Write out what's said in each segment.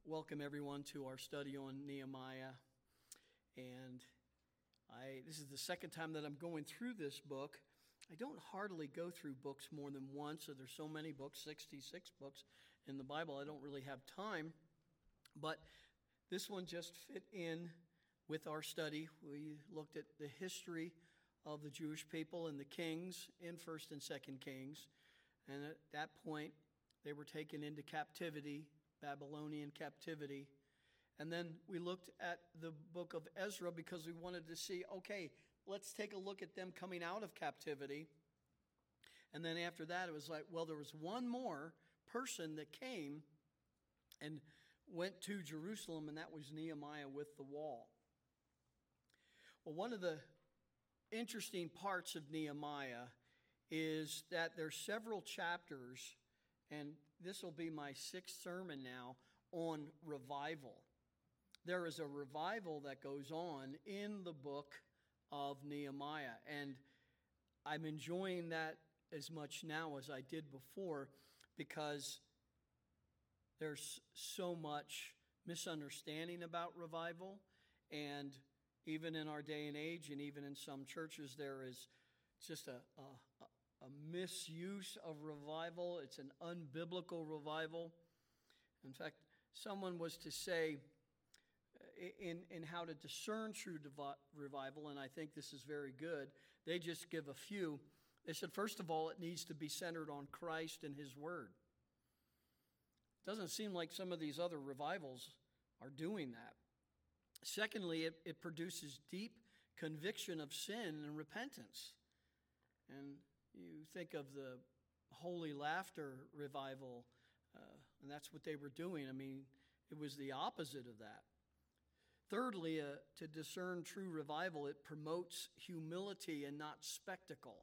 welcome everyone to our study on Nehemiah. And this is the second time that I'm going through this book. I don't hardly go through books more than once, so there's so many books, 66 books in the Bible, I don't really have time. But this one just fit in with our study. We looked at the history of the Jewish people and the kings in 1st and 2nd Kings. And at that point, they were taken into captivity, Babylonian captivity. And then we looked at the book of Ezra because we wanted to see, okay, let's take a look at them coming out of captivity. And then after that, it was like, well, there was one more person that came and went to Jerusalem, and that was Nehemiah with the wall. Well, one of the interesting parts of Nehemiah is that there's several chapters, and this will be my 6th sermon now, on revival. There is a revival that goes on in the book of Nehemiah, and I'm enjoying that as much now as I did before because there's so much misunderstanding about revival, and even in our day and age, and even in some churches, there is just a misuse of revival. It's an unbiblical revival. In fact, someone was to say in how to discern true revival, and I think this is very good, they just give a few. They said, first of all, it needs to be centered on Christ and His Word. It doesn't seem like some of these other revivals are doing that. Secondly, it produces deep conviction of sin and repentance. And you think of the Holy Laughter revival, and that's what they were doing. I mean, it was the opposite of that. Thirdly, to discern true revival, it promotes humility and not spectacle.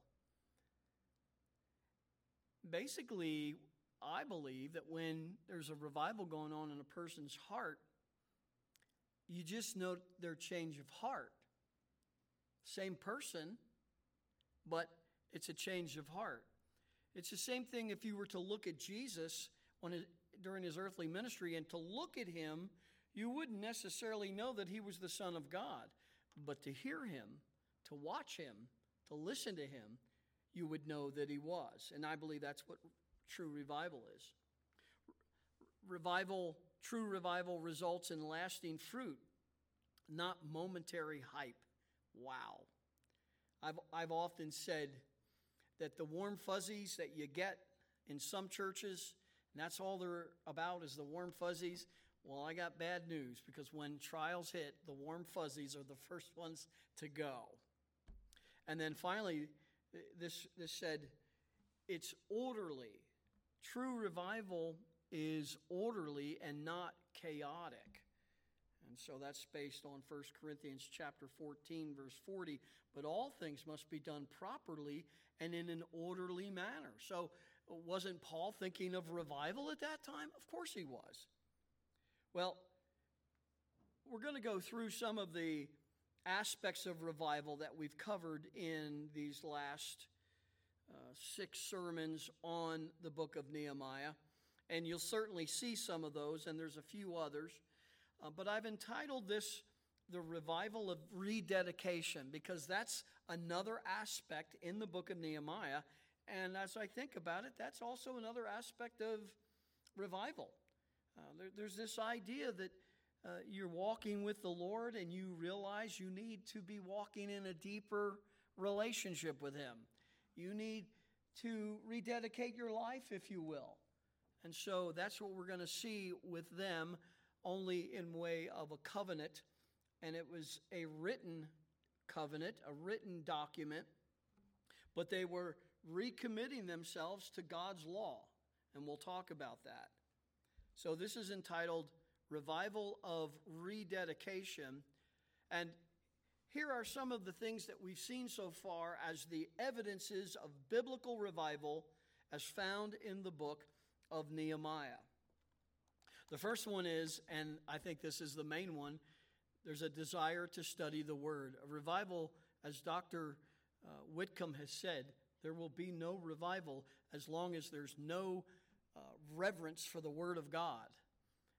Basically, I believe that when there's a revival going on in a person's heart, you just note their change of heart. Same person, but it's a change of heart. It's the same thing if you were to look at Jesus during His earthly ministry, and to look at Him, you wouldn't necessarily know that He was the Son of God. But to hear Him, to watch Him, to listen to Him, you would know that He was. And I believe that's what true revival is. True revival results in lasting fruit, not momentary hype. Wow. I've often said that the warm fuzzies that you get in some churches, and that's all they're about is the warm fuzzies. Well, I got bad news, because when trials hit, the warm fuzzies are the first ones to go. And then finally, this said, it's orderly. True revival is orderly and not chaotic. And so that's based on 1 Corinthians chapter 14, verse 40. But all things must be done properly and in an orderly manner. So wasn't Paul thinking of revival at that time? Of course he was. Well, we're going to go through some of the aspects of revival that we've covered in these last 6 sermons on the book of Nehemiah. And you'll certainly see some of those, and there's a few others. But I've entitled this The Revival of Rededication, because that's another aspect in the book of Nehemiah. And as I think about it, that's also another aspect of revival. There's this idea that you're walking with the Lord and you realize you need to be walking in a deeper relationship with Him. You need to rededicate your life, if you will. And so that's what we're going to see with them, only in way of a covenant. And it was a written covenant, a written document, but they were recommitting themselves to God's law. And we'll talk about that. So this is entitled Revival of Rededication. And here are some of the things that we've seen so far as the evidences of biblical revival as found in the book of Nehemiah. The first one is, and I think this is the main one, there's a desire to study the Word. A revival, as Dr. Whitcomb has said, there will be no revival as long as there's no reverence for the Word of God.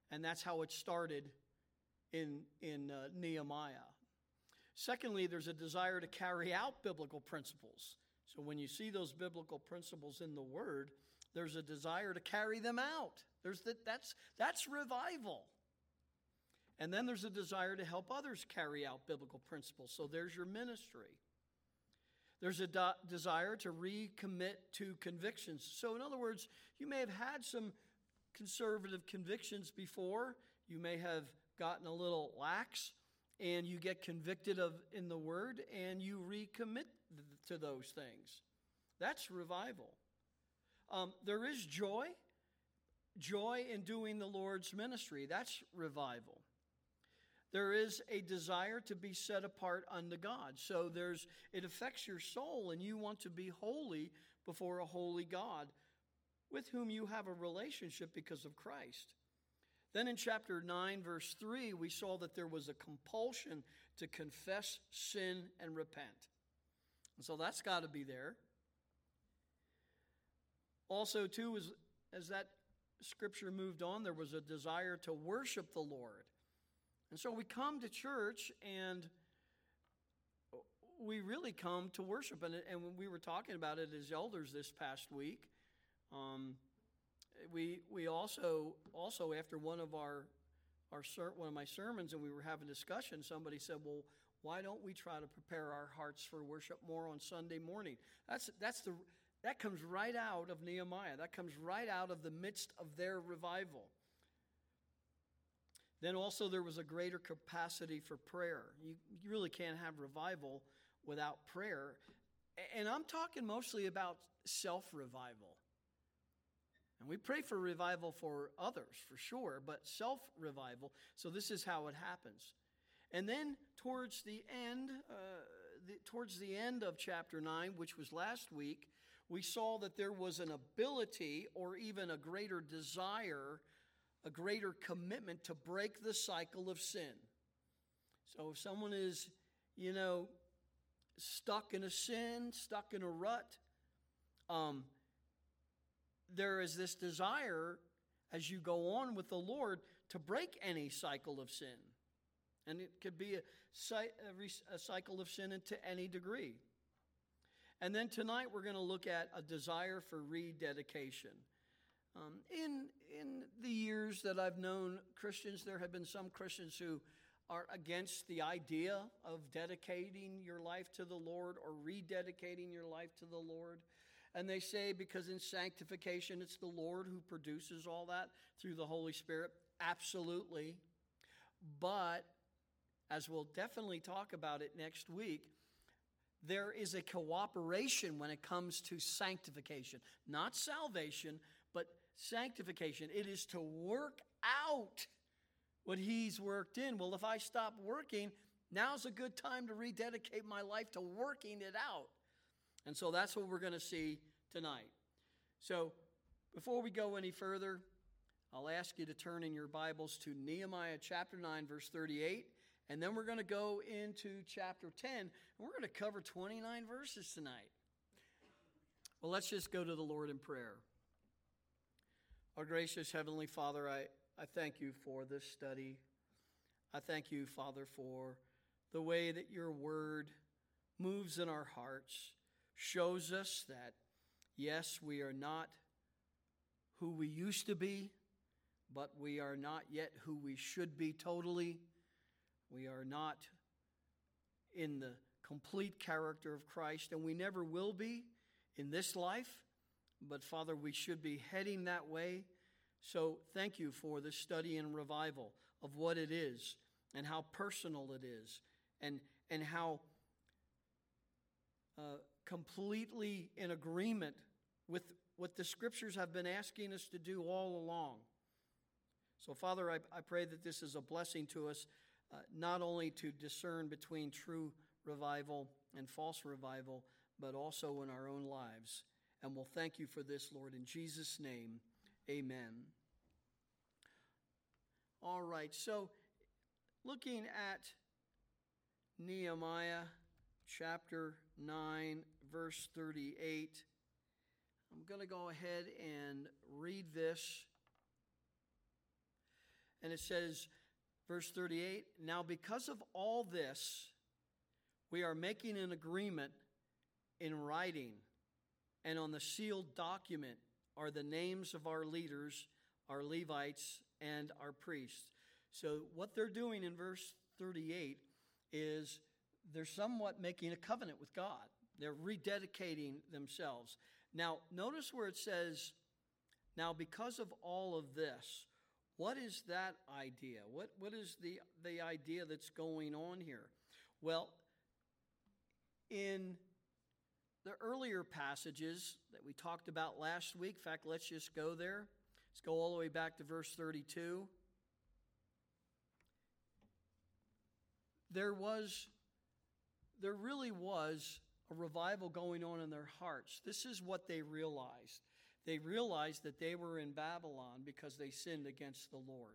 And that's how it started in Nehemiah. Secondly, there's a desire to carry out biblical principles. So when you see those biblical principles in the Word, there's a desire to carry them out. That's revival. And then there's a desire to help others carry out biblical principles. So there's your ministry. There's a desire to recommit to convictions. So in other words, you may have had some conservative convictions before. You may have gotten a little lax, and you get convicted of in the Word, and you recommit to those things. That's revival. There is joy in doing the Lord's ministry. That's revival. There is a desire to be set apart unto God. So it affects your soul, and you want to be holy before a holy God with whom you have a relationship because of Christ. Then in chapter 9, verse 3, we saw that there was a compulsion to confess sin and repent. And so that's got to be there. Also, too, as that scripture moved on, there was a desire to worship the Lord. And so we come to church, and we really come to worship. And when we were talking about it as elders this past week, we also after one of my sermons, and we were having a discussion, somebody said, well, why don't we try to prepare our hearts for worship more on Sunday morning? That comes right out of Nehemiah. That comes right out of the midst of their revival. Then also there was a greater capacity for prayer. You really can't have revival without prayer. And I'm talking mostly about self-revival. And we pray for revival for others, for sure, but self-revival. So this is how it happens. And then towards the end of chapter 9, which was last week, we saw that there was an ability or even a greater desire, a greater commitment to break the cycle of sin. So if someone is, stuck in a sin, stuck in a rut, there is this desire as you go on with the Lord to break any cycle of sin. And it could be a cycle of sin to any degree. And then tonight we're going to look at a desire for rededication. In the years that I've known Christians, there have been some Christians who are against the idea of dedicating your life to the Lord or rededicating your life to the Lord. And they say because in sanctification it's the Lord who produces all that through the Holy Spirit. Absolutely. But as we'll definitely talk about it next week, there is a cooperation when it comes to sanctification. Not salvation, but sanctification. It is to work out what He's worked in. Well, if I stop working, now's a good time to rededicate my life to working it out. And so that's what we're going to see tonight. So before we go any further, I'll ask you to turn in your Bibles to Nehemiah chapter 9, verse 38. And then we're going to go into chapter 10, and we're going to cover 29 verses tonight. Well, let's just go to the Lord in prayer. Our gracious Heavenly Father, I thank you for this study. I thank you, Father, for the way that your word moves in our hearts, shows us that, yes, we are not who we used to be, but we are not yet who we should be totally. We are not in the complete character of Christ, and we never will be in this life. But, Father, we should be heading that way. So thank you for this study and revival of what it is and how personal it is and how completely in agreement with what the Scriptures have been asking us to do all along. So, Father, I pray that this is a blessing to us, not only to discern between true revival and false revival, but also in our own lives. And we'll thank you for this, Lord, in Jesus' name, amen. All right, so looking at Nehemiah chapter 9, verse 38, I'm going to go ahead and read this. And it says, verse 38, now because of all this, we are making an agreement in writing, and on the sealed document are the names of our leaders, our Levites, and our priests. So what they're doing in verse 38 is they're somewhat making a covenant with God. They're rededicating themselves. Now, notice where it says, now because of all of this, what is that idea? What is the idea that's going on here? Well, in the earlier passages that we talked about last week, in fact, let's just go there. Let's go all the way back to verse 32. There really was a revival going on in their hearts. This is what they realized. They realized that they were in Babylon because they sinned against the Lord.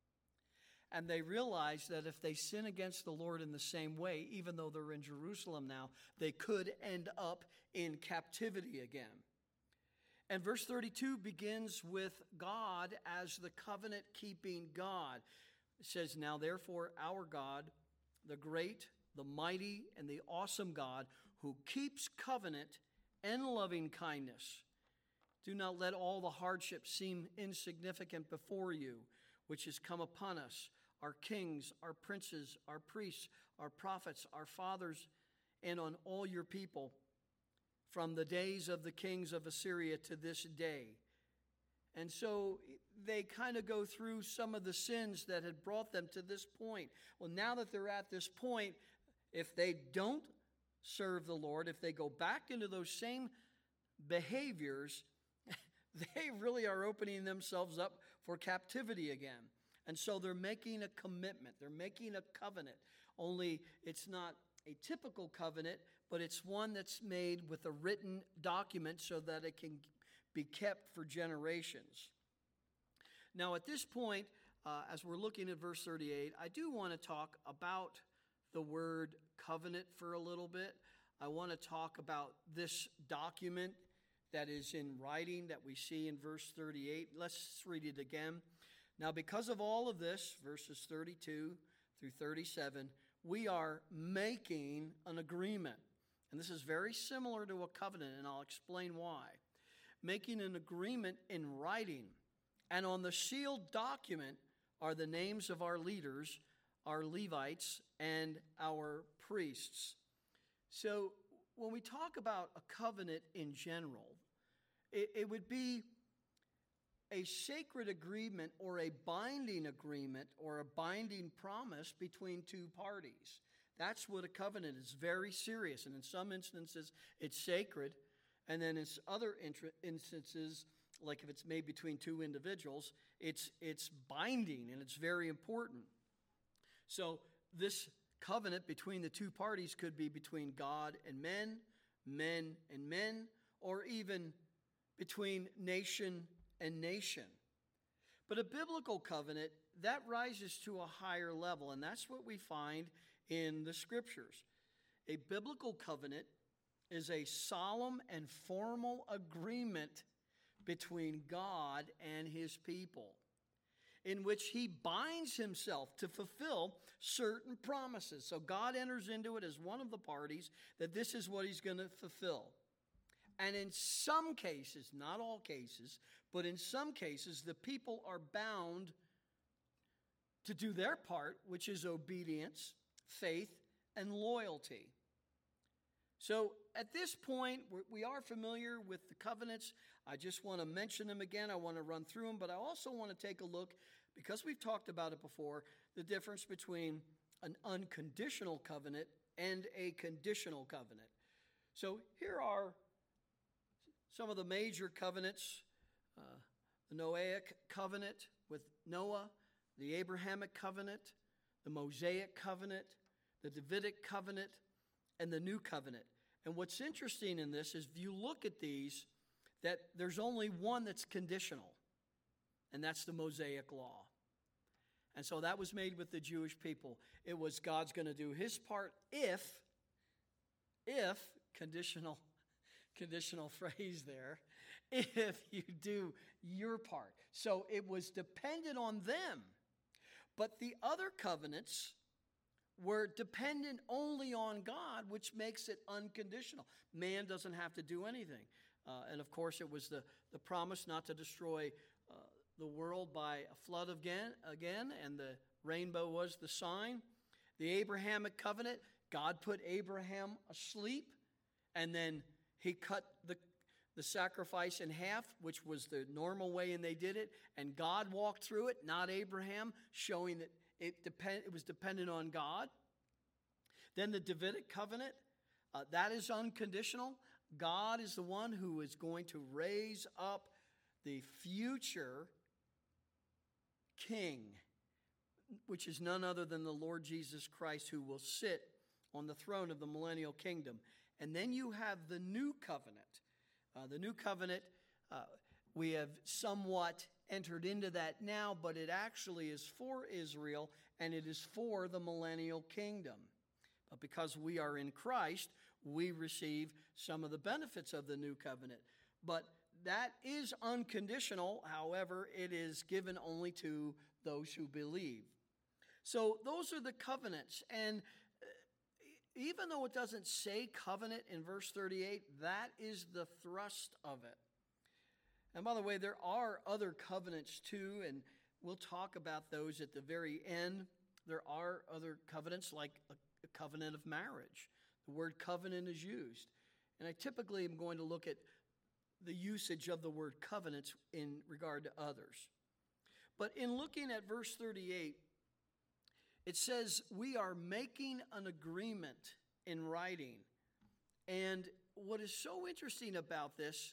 And they realized that if they sin against the Lord in the same way, even though they're in Jerusalem now, they could end up in captivity again. And verse 32 begins with God as the covenant-keeping God. It says, now therefore our God, the great, the mighty, and the awesome God, who keeps covenant and loving kindness. Do not let all the hardships seem insignificant before you, which has come upon us, our kings, our princes, our priests, our prophets, our fathers, and on all your people, from the days of the kings of Assyria to this day. And so they kind of go through some of the sins that had brought them to this point. Well, now that they're at this point, if they don't serve the Lord, if they go back into those same behaviors, they really are opening themselves up for captivity again. And so they're making a commitment. They're making a covenant. Only it's not a typical covenant, but it's one that's made with a written document so that it can be kept for generations. Now, at this point, as we're looking at verse 38, I do want to talk about the word covenant for a little bit. I want to talk about this document that is in writing that we see in verse 38. Let's read it again. Now, because of all of this, verses 32 through 37, we are making an agreement. And this is very similar to a covenant, and I'll explain why. Making an agreement in writing. And on the sealed document are the names of our leaders, our Levites, and our priests. So when we talk about a covenant in general, it would be a sacred agreement or a binding agreement or a binding promise between two parties. That's what a covenant is. Very serious. And in some instances, it's sacred. And then in other instances, like if it's made between two individuals, it's binding and it's very important. So this covenant between the two parties could be between God and men, men and men, or even between nation and nation. But a biblical covenant, that rises to a higher level, and that's what we find in the Scriptures. A biblical covenant is a solemn and formal agreement between God and his people, in which he binds himself to fulfill certain promises. So God enters into it as one of the parties that this is what he's going to fulfill. And in some cases, not all cases, but in some cases, the people are bound to do their part, which is obedience, faith, and loyalty. So at this point, we are familiar with the covenants. I just want to mention them again. I want to run through them, but I also want to take a look, because we've talked about it before, the difference between an unconditional covenant and a conditional covenant. So here are some of the major covenants. The Noahic covenant with Noah, the Abrahamic covenant, the Mosaic covenant, the Davidic covenant, and the New Covenant. And what's interesting in this is if you look at these, that there's only one that's conditional, and that's the Mosaic Law. And so that was made with the Jewish people. It was God's going to do his part if conditional phrase there, if you do your part. So it was dependent on them But the other covenants were dependent only on God, which makes it unconditional. Man doesn't have to do anything. And of course, it was the promise not to destroy the world by a flood again, and the rainbow was the sign. The Abrahamic covenant, God put Abraham asleep, and then he cut the sacrifice in half, which was the normal way, and they did it, and God walked through it, not Abraham, showing that it was dependent on God. Then the Davidic covenant, that is unconditional. God is the one who is going to raise up the future king, which is none other than the Lord Jesus Christ, who will sit on the throne of the millennial kingdom. And then you have the new covenant. The new covenant, we have somewhat entered into that now, but it actually is for Israel, and it is for the millennial kingdom. But because we are in Christ, we receive some of the benefits of the new covenant. But that is unconditional. However, it is given only to those who believe. So those are the covenants. And even though it doesn't say covenant in verse 38, that is the thrust of it. And by the way, there are other covenants too, and we'll talk about those at the very end. There are other covenants, like a covenant of marriage. The word covenant is used. And I typically am going to look at the usage of the word covenants in regard to others. But in looking at verse 38, it says we are making an agreement in writing. And what is so interesting about this,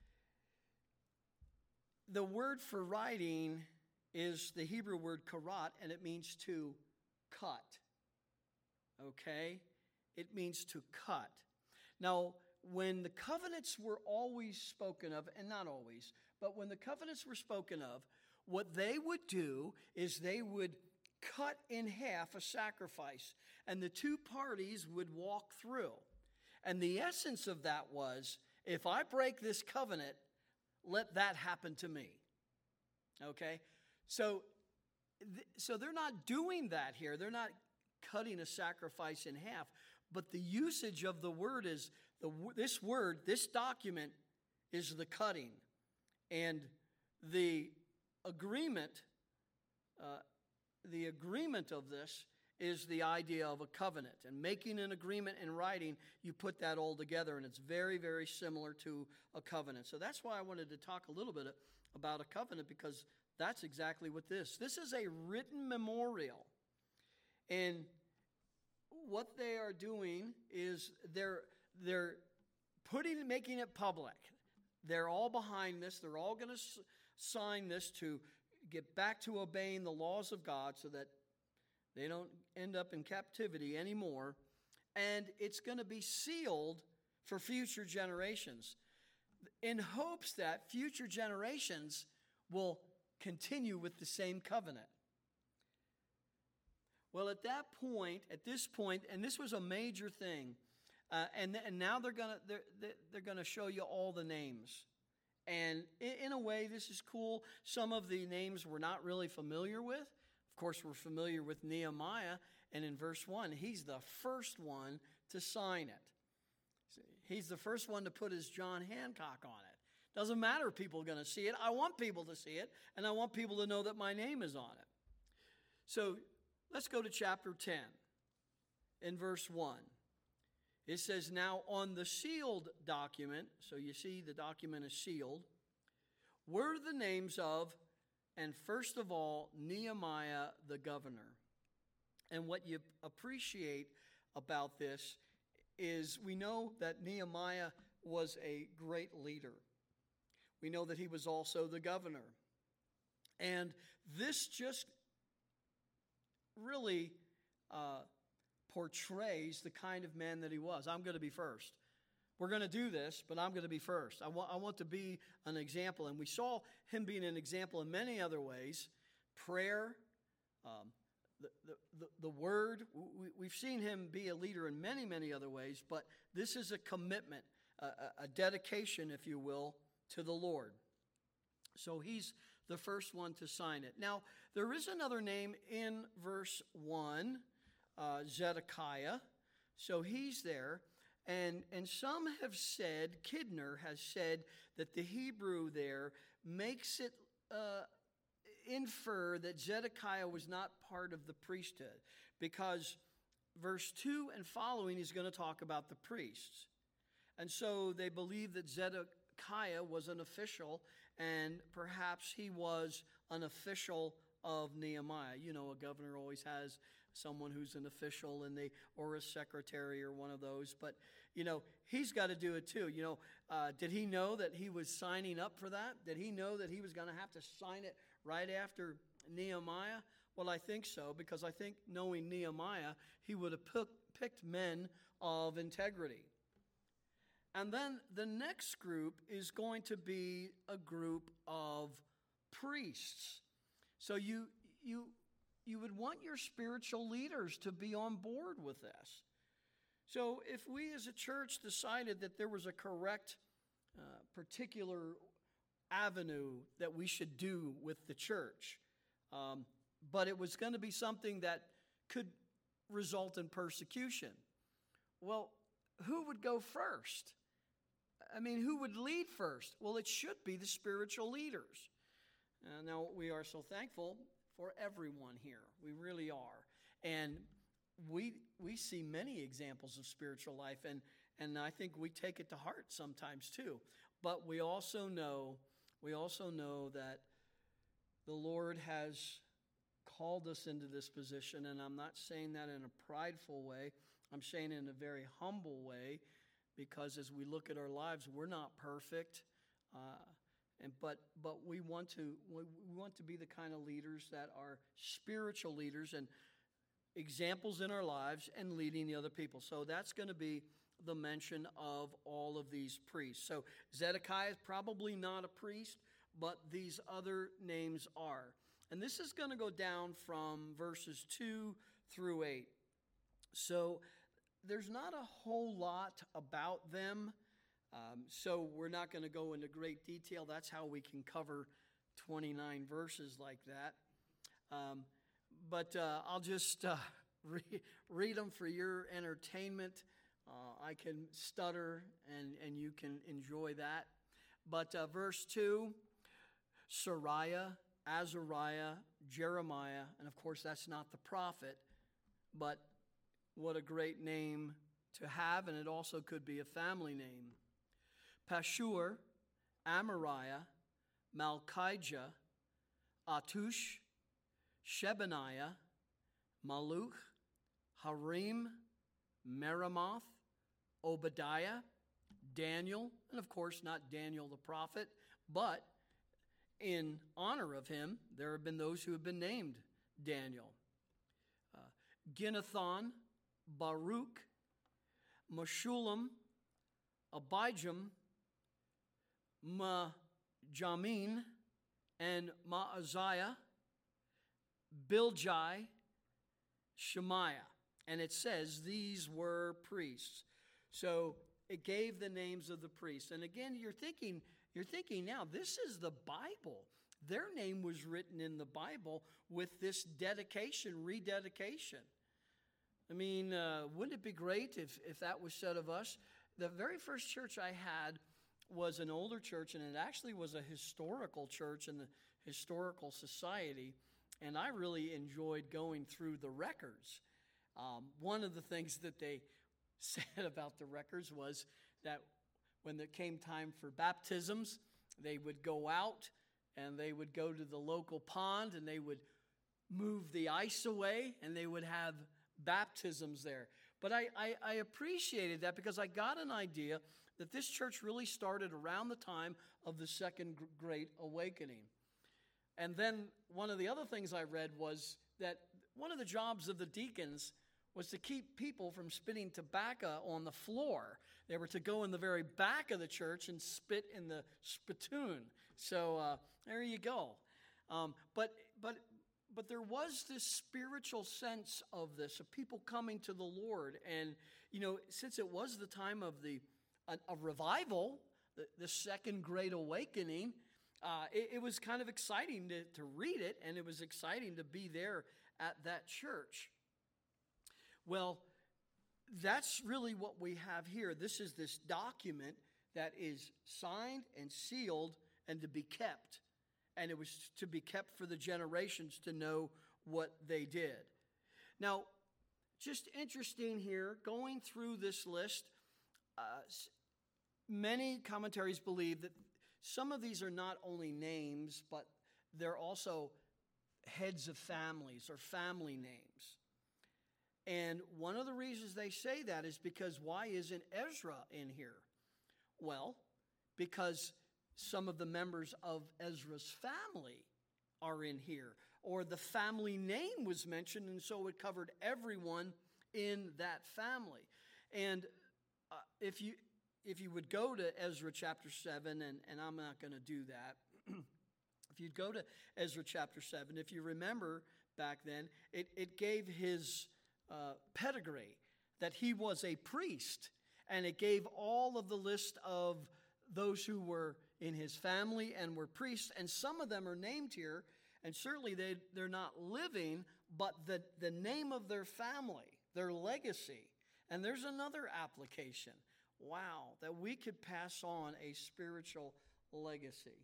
the word for writing is the Hebrew word karat, and it means to cut. Okay? It means to cut. Now, when the covenants were always spoken of, and not always, but when the covenants were spoken of, what they would do is they would cut in half a sacrifice, and the two parties would walk through. And the essence of that was, if I break this covenant, let that happen to me. Okay? So they're not doing that here. They're not cutting a sacrifice in half. But the usage of the word is, this document is the cutting. And the agreement of this is the idea of a covenant. And making an agreement in writing, you put that all together, and it's very, very similar to a covenant. So that's why I wanted to talk a little bit about a covenant, because that's exactly what this is a written memorial. And what they are doing is they're making it public. They're all behind this. They're all going to sign this to get back to obeying the laws of God so that they don't end up in captivity anymore. And it's going to be sealed for future generations, in hopes that future generations will continue with the same covenant. Well, at this point, and this was a major thing, and now they're gonna show you all the names, and in a way, this is cool. Some of the names we're not really familiar with. Of course, we're familiar with Nehemiah, and in verse 1, he's the first one to sign it. He's the first one to put his John Hancock on it. Doesn't matter if people are going to see it. I want people to see it, and I want people to know that my name is on it. So let's go to chapter 10 in verse 1. It says, now on the sealed document, so you see the document is sealed, were the names of, and first of all, Nehemiah the governor. And what you appreciate about this is we know that Nehemiah was a great leader. We know that he was also the governor. And this just really portrays the kind of man that he was. I'm going to be first. We're going to do this, but I'm going to be first. I want to be an example. And we saw him being an example in many other ways. Prayer, the word. We've seen him be a leader in many, many other ways. But this is a commitment, a dedication, if you will, to the Lord. So he's the first one to sign it. Now, there is another name in verse 1, Zedekiah. So he's there. And some have said, Kidner has said, that the Hebrew there makes it infer that Zedekiah was not part of the priesthood, because verse 2 and following is going to talk about the priests. And so they believe that Zedekiah was an official, and perhaps he was an official of Nehemiah. You know, a governor always has someone who's an official, or a secretary or one of those. But, he's got to do it too. Did he know that he was signing up for that? Did he know that he was going to have to sign it right after Nehemiah? Well, I think so, because I think knowing Nehemiah, he would have picked men of integrity. And then the next group is going to be a group of priests. So you would want your spiritual leaders to be on board with this. So if we as a church decided that there was a correct particular avenue that we should do with the church, but it was going to be something that could result in persecution, well, who would go first? I mean, who would lead first? Well, it should be the spiritual leaders. Now, we are so thankful for everyone here. We really are. And we see many examples of spiritual life, and I think we take it to heart sometimes too. But we also know that the Lord has called us into this position, and I'm not saying that in a prideful way. I'm saying it in a very humble way, because as we look at our lives, we're not perfect, but we want to be the kind of leaders that are spiritual leaders and examples in our lives and leading the other people. So that's going to be the mention of all of these priests. So Zedekiah is probably not a priest, but these other names are. And this is going to go down from verses 2 through 8. So there's not a whole lot about them, so we're not going to go into great detail. That's how we can cover 29 verses like that. But I'll just read them for your entertainment. I can stutter, and you can enjoy that. But verse 2, Sariah, Azariah, Jeremiah, and of course that's not the prophet, but what a great name to have, and it also could be a family name. Pashur, Amariah, Malchijah, Atush, Shebaniah, Maluch, Harim, Meremoth, Obadiah, Daniel, and of course not Daniel the prophet, but in honor of him, there have been those who have been named Daniel. Ginnethon, Baruch, Meshullam, Abijam, Jamin, and Maaziah, Bilgai, Shemaiah. And it says these were priests. So it gave the names of the priests. And again, you're thinking now, this is the Bible. Their name was written in the Bible with this rededication. I mean, wouldn't it be great if that was said of us? The very first church I had was an older church, and it actually was a historical church in the historical society, and I really enjoyed going through the records. One of the things that they said about the records was that when it came time for baptisms, they would go out and they would go to the local pond and they would move the ice away and they would have baptisms there. But I appreciated that because I got an idea that this church really started around the time of the Second Great Awakening. And then one of the other things I read was that one of the jobs of the deacons was to keep people from spitting tobacco on the floor. They were to go in the very back of the church and spit in the spittoon. So there you go. But there was this spiritual sense of this, of people coming to the Lord. And, since it was the time of a revival, the Second Great Awakening, It was kind of exciting to read it, and it was exciting to be there at that church. Well, that's really what we have here. This is this document that is signed and sealed and to be kept. And it was to be kept for the generations to know what they did. Now, just interesting here, going through this list, many commentaries believe that some of these are not only names, but they're also heads of families or family names. And one of the reasons they say that is because why isn't Ezra in here? Well, because some of the members of Ezra's family are in here, or the family name was mentioned, and so it covered everyone in that family. And if you would go to Ezra chapter 7, and I'm not going to do that. If you'd go to Ezra chapter 7, if you remember back then, it gave his pedigree, that he was a priest, and it gave all of the list of those who were in his family and were priests, and some of them are named here, and certainly they're not living, but the name of their family, their legacy. And there's another application. Wow, that we could pass on a spiritual legacy.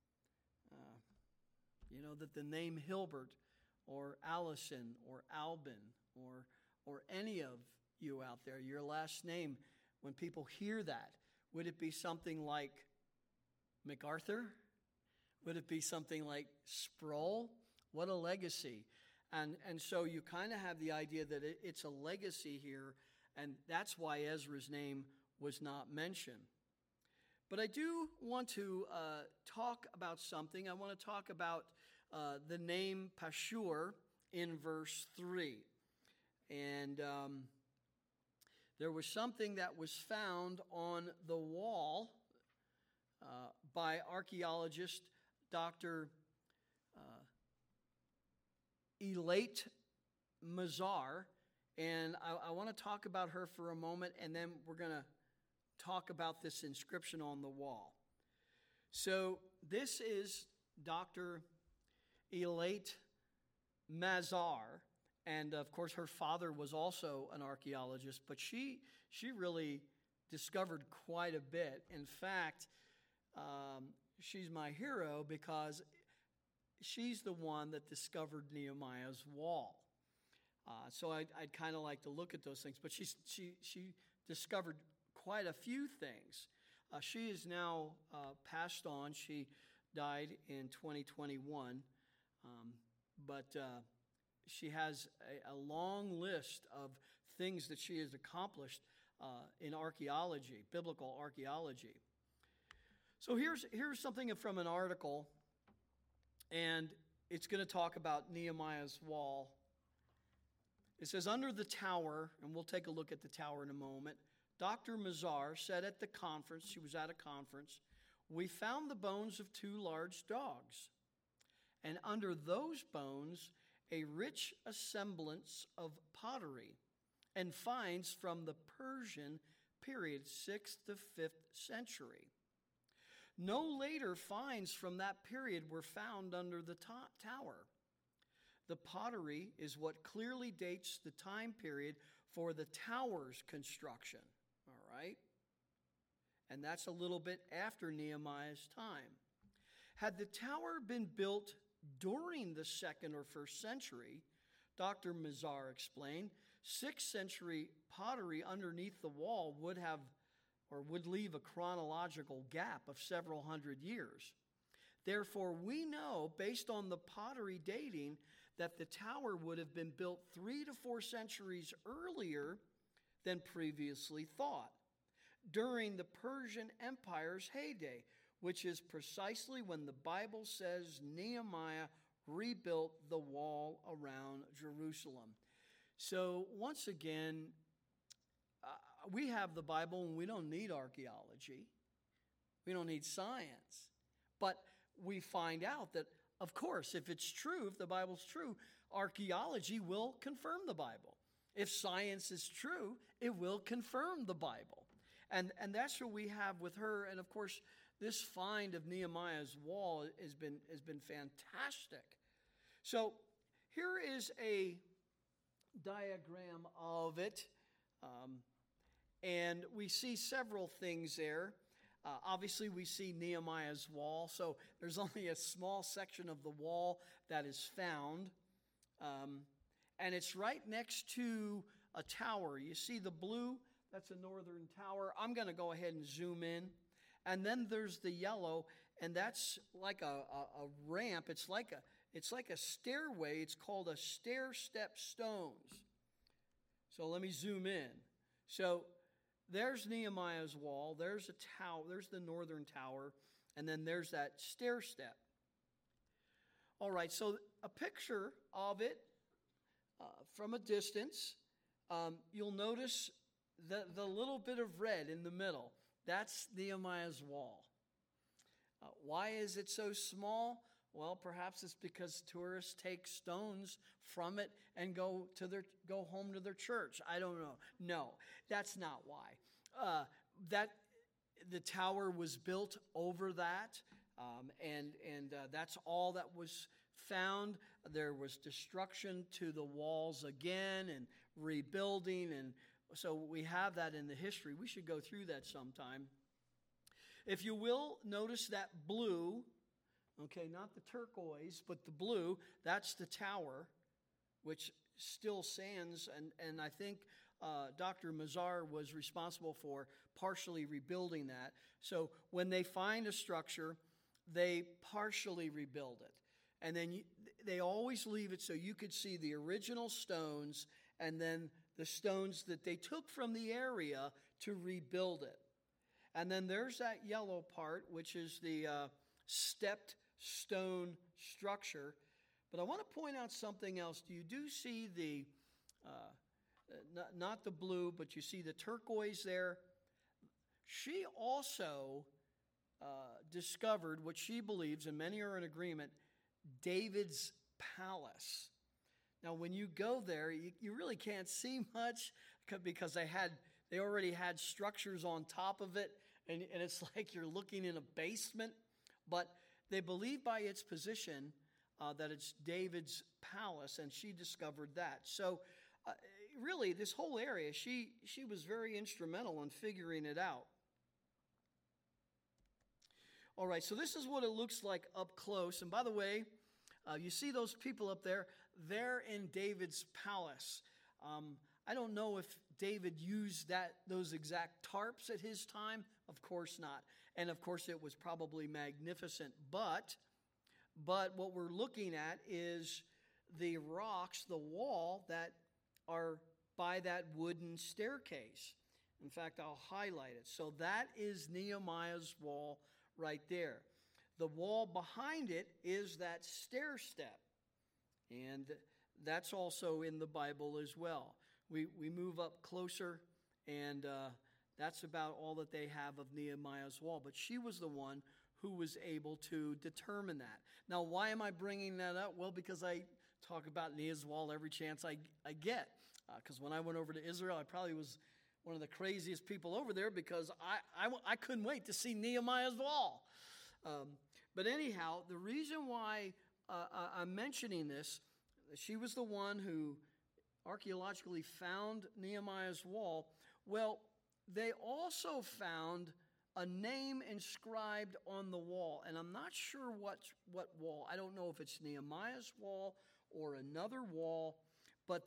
That the name Hilbert or Allison or Albin or any of you out there, your last name, when people hear that, would it be something like MacArthur? Would it be something like Sproul? What a legacy. And so you kind of have the idea that it's a legacy here, and that's why Ezra's name was not mentioned. But I do want to talk about something. I want to talk about the name Pashur in verse 3. And there was something that was found on the wall by archaeologist Dr. Elate Mazar. And I want to talk about her for a moment, and then we're going to talk about this inscription on the wall. So this is Dr. Elate Mazar, and of course her father was also an archaeologist, but she really discovered quite a bit. In fact, she's my hero because she's the one that discovered Nehemiah's wall. So I'd kind of like to look at those things, but she discovered quite a few things. She is now passed on. She died in 2021, but she has a long list of things that she has accomplished in archaeology, biblical archaeology. So here's something from an article, and it's going to talk about Nehemiah's wall. It says, under the tower, and we'll take a look at the tower in a moment, Dr. Mazar said at the conference, she was at a conference, we found the bones of 2 large dogs, and under those bones a rich assemblance of pottery and finds from the Persian period, 6th to 5th century. No later finds from that period were found under the tower. The pottery is what clearly dates the time period for the tower's construction. All right? And that's a little bit after Nehemiah's time. Had the tower been built during the 2nd or 1st century, Dr. Mazar explained, 6th century pottery underneath the wall would leave a chronological gap of several hundred years. Therefore, we know, based on the pottery dating, that the tower would have been built 3 to 4 centuries earlier than previously thought, during the Persian Empire's heyday, which is precisely when the Bible says Nehemiah rebuilt the wall around Jerusalem. So once again, we have the Bible and we don't need archaeology. We don't need science. But we find out that, of course, if it's true, if the Bible's true, archaeology will confirm the Bible. If science is true, it will confirm the Bible. And that's what we have with her. And of course, this find of Nehemiah's wall has been fantastic. So here is a diagram of it, and we see several things there. Obviously, we see Nehemiah's wall, so there's only a small section of the wall that is found, and it's right next to a tower. You see the blue? That's a northern tower. I'm going to go ahead and zoom in. And then there's the yellow, and that's like a ramp. It's like a stairway. It's called a stair-step stones. So let me zoom in. So there's Nehemiah's wall. There's a tower. There's the northern tower, and then there's that stair step. All right. So a picture of it from a distance. You'll notice the little bit of red in the middle. That's Nehemiah's wall. Why is it so small? Well, perhaps it's because tourists take stones from it and go home to their church. I don't know. No, that's not why. That the tower was built over that, and that's all that was found. There was destruction to the walls again and rebuilding, and so we have that in the history. We should go through that sometime. If you will, notice that blue, okay, not the turquoise, but the blue, that's the tower, which still stands, and I think Dr. Mazar was responsible for partially rebuilding that. So when they find a structure, they partially rebuild it. And then they always leave it so you could see the original stones and then the stones that they took from the area to rebuild it. And then there's that yellow part, which is the stepped stone structure. But I want to point out something else. You do see the, not the blue, but you see the turquoise there. She also discovered what she believes, and many are in agreement, David's palace. Now, when you go there, you really can't see much because they already had structures on top of it, and it's like you're looking in a basement. But they believe by its position that it's David's palace, and she discovered that. So, really, this whole area, she was very instrumental in figuring it out. All right, so this is what it looks like up close. And by the way, you see those people up there? They're in David's palace. I don't know if David used those exact tarps at his time. Of course not. And of course it was probably magnificent. But what we're looking at is the rocks, the wall that are by that wooden staircase. In fact, I'll highlight it. So that is Nehemiah's wall right there. The wall behind it is that stair step. And that's also in the Bible as well. We move up closer, and that's about all that they have of Nehemiah's wall. But she was the one who was able to determine that. Now, why am I bringing that up? Well, because I talk about Nehemiah's wall every chance I get. Because when I went over to Israel, I probably was one of the craziest people over there because I couldn't wait to see Nehemiah's wall. But anyhow, the reason why I'm mentioning this, she was the one who archaeologically found Nehemiah's wall. Well, they also found a name inscribed on the wall, and I'm not sure what wall. I don't know if it's Nehemiah's wall or another wall, but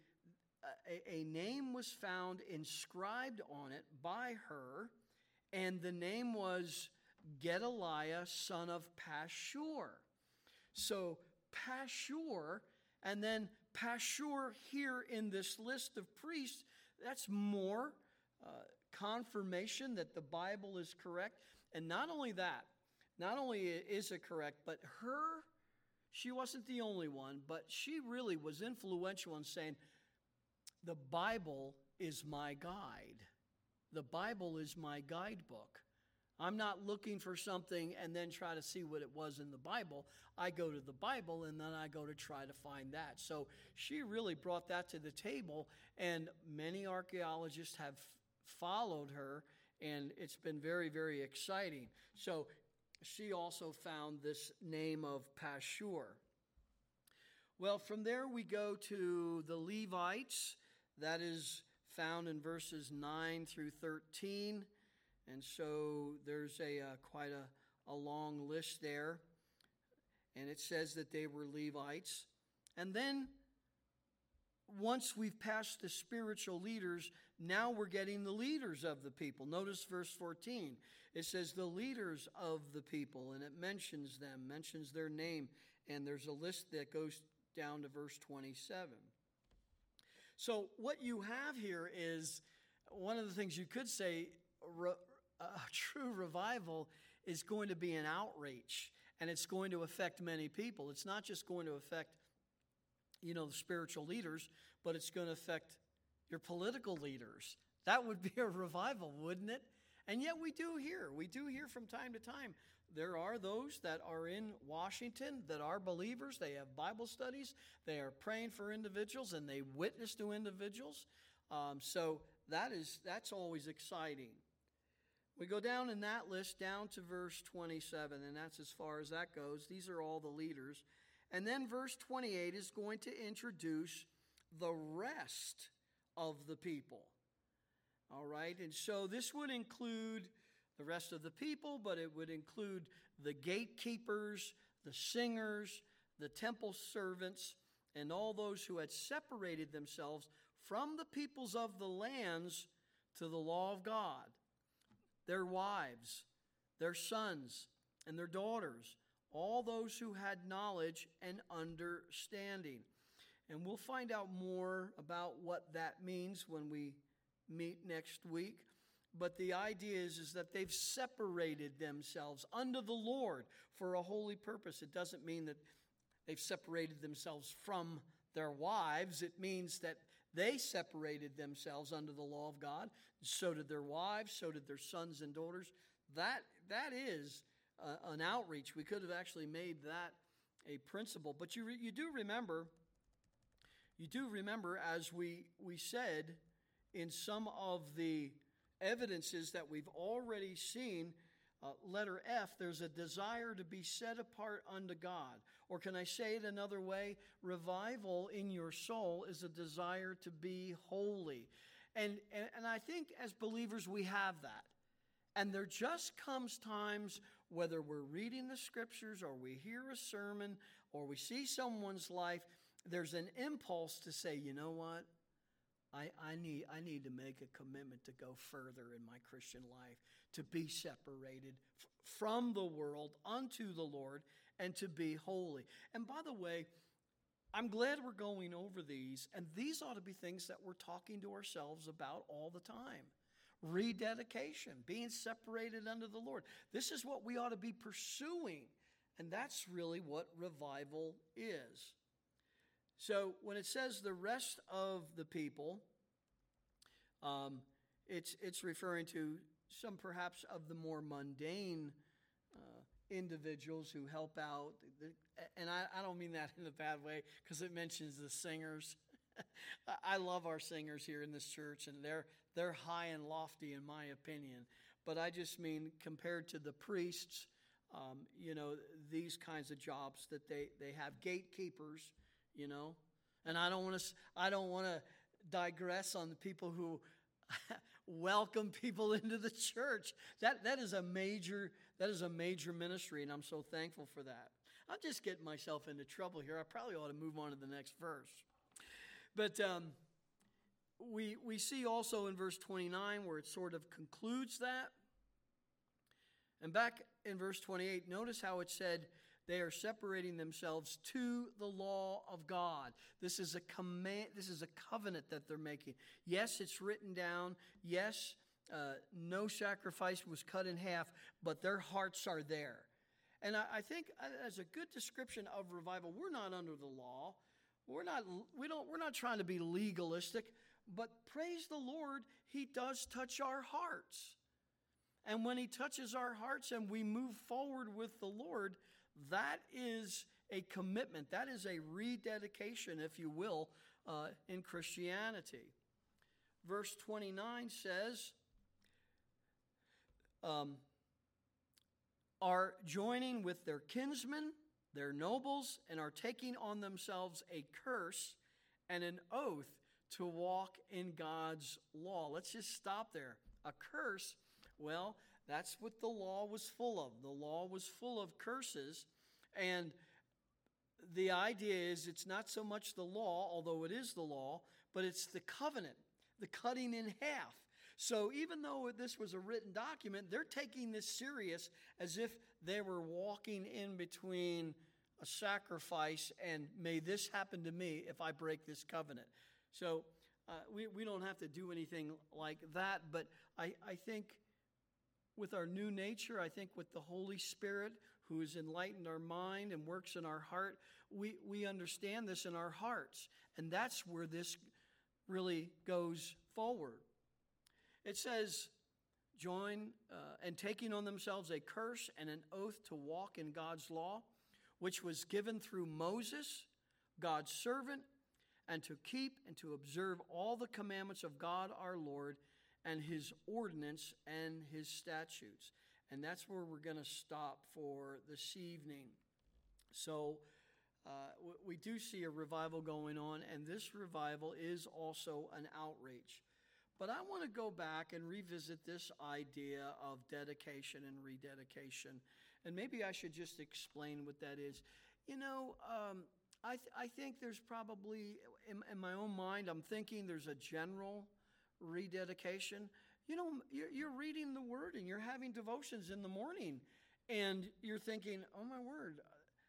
a name was found inscribed on it by her, and the name was Gedaliah, son of Pashur. So Pashur, and then Pashur here in this list of priests, that's more confirmation that the Bible is correct. And not only that, not only is it correct, but she wasn't the only one, but she really was influential in saying, the Bible is my guide. The Bible is my guidebook. I'm not looking for something and then try to see what it was in the Bible. I go to the Bible and then I go to try to find that. So she really brought that to the table, and many archaeologists have followed her and it's been very, very exciting. So she also found this name of Pashur. Well, from there we go to the Levites. That is found in verses 9 through 13. And so there's quite a long list there. And it says that they were Levites. And then once we've passed the spiritual leaders, now we're getting the leaders of the people. Notice verse 14. It says the leaders of the people, and it mentions them, mentions their name. And there's a list that goes down to verse 27. So what you have here is, one of the things you could say, a true revival is going to be an outreach, and it's going to affect many people. It's not just going to affect, the spiritual leaders, but it's going to affect your political leaders. That would be a revival, wouldn't it? And yet we do hear from time to time. There are those that are in Washington that are believers. They have Bible studies. They are praying for individuals, and they witness to individuals. So that's always exciting. We go down in that list down to verse 27, and that's as far as that goes. These are all the leaders. And then verse 28 is going to introduce the rest of the people. All right, and so this would include the rest of the people, but it would include the gatekeepers, the singers, the temple servants, and all those who had separated themselves from the peoples of the lands to the law of God. Their wives, their sons, and their daughters, all those who had knowledge and understanding. And we'll find out more about what that means when we meet next week. But the idea is that they've separated themselves unto the Lord for a holy purpose. It doesn't mean that they've separated themselves from their wives. It means that they separated themselves under the law of God. So did their wives, so did their sons and daughters. That is an outreach. We could have actually made that a principle. But you do remember, as we said in some of the evidences that we've already seen, letter F, there's a desire to be set apart unto God. Or can I say it another way? Revival in your soul is a desire to be holy. And I think as believers we have that. And there just comes times, whether we're reading the scriptures or we hear a sermon or we see someone's life, there's an impulse to say, you know what? I need to make a commitment to go further in my Christian life, to be separated from the world unto the Lord and to be holy. And by the way, I'm glad we're going over these, and these ought to be things that we're talking to ourselves about all the time. Rededication, being separated unto the Lord. This is what we ought to be pursuing, and that's really what revival is. So when it says the rest of the people, it's referring to some perhaps of the more mundane individuals who help out. And I don't mean that in a bad way, because it mentions the singers. I love our singers here in this church, and they're high and lofty in my opinion. But I just mean compared to the priests, these kinds of jobs that they have gatekeepers. And I don't want to digress on the people who welcome people into the church. That is a major ministry, and I'm so thankful for that. I'm just getting myself into trouble here. I probably ought to move on to the next verse. But we see also in verse 29 where it sort of concludes that. And back in verse 28, notice how it said, they are separating themselves to the law of God. This is a command. This is a covenant that they're making. Yes, it's written down. Yes, no sacrifice was cut in half, but their hearts are there. And I think as a good description of revival, we're not under the law. We're not trying to be legalistic, but praise the Lord, He does touch our hearts. And when He touches our hearts and we move forward with the Lord, that is a commitment. That is a rededication, if you will, in Christianity. Verse 29 says, are joining with their kinsmen, their nobles, and are taking on themselves a curse and an oath to walk in God's law. Let's just stop there. A curse, well, that's what the law was full of. The law was full of curses, and the idea is it's not so much the law, although it is the law, but it's the covenant, the cutting in half. So even though this was a written document, they're taking this serious as if they were walking in between a sacrifice and may this happen to me if I break this covenant. So we don't have to do anything like that, but I think with our new nature, I think with the Holy Spirit who has enlightened our mind and works in our heart, we understand this in our hearts. And that's where this really goes forward. It says, join and taking on themselves a curse and an oath to walk in God's law, which was given through Moses, God's servant, and to keep and to observe all the commandments of God our Lord and his ordinance and his statutes. And that's where we're going to stop for this evening. So we do see a revival going on, and this revival is also an outreach. But I want to go back and revisit this idea of dedication and rededication. And maybe I should just explain what that is. You know, I think there's probably, in my own mind, I'm thinking there's a general rededication. You know, you're reading the Word and you're having devotions in the morning, and you're thinking, oh my word,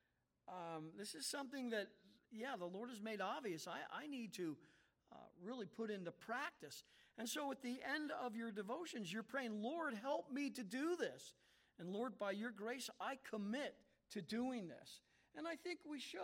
this is something that, yeah, the Lord has made obvious. I need to really put into practice. And so at the end of your devotions, you're praying, Lord, help me to do this. And Lord, by your grace, I commit to doing this. And I think we should.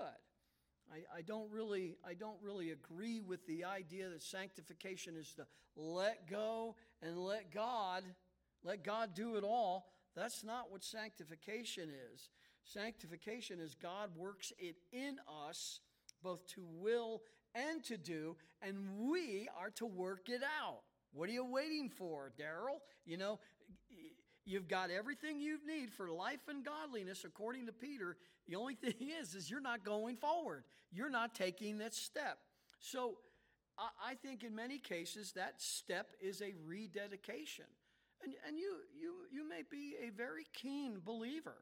I don't really agree with the idea that sanctification is to let go and let God do it all. That's not what sanctification is. Sanctification is God works it in us both to will and to do, and we are to work it out. What are you waiting for, Daryl? You know, you've got everything you need for life and godliness, according to Peter. The only thing is you're not going forward. You're not taking that step. So I think in many cases that step is a rededication. And you may be a very keen believer.